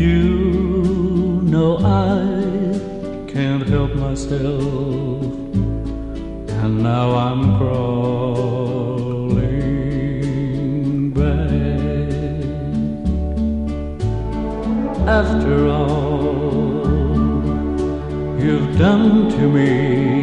You know I can't help myself, and now I'm crawling back. After all you've done to me,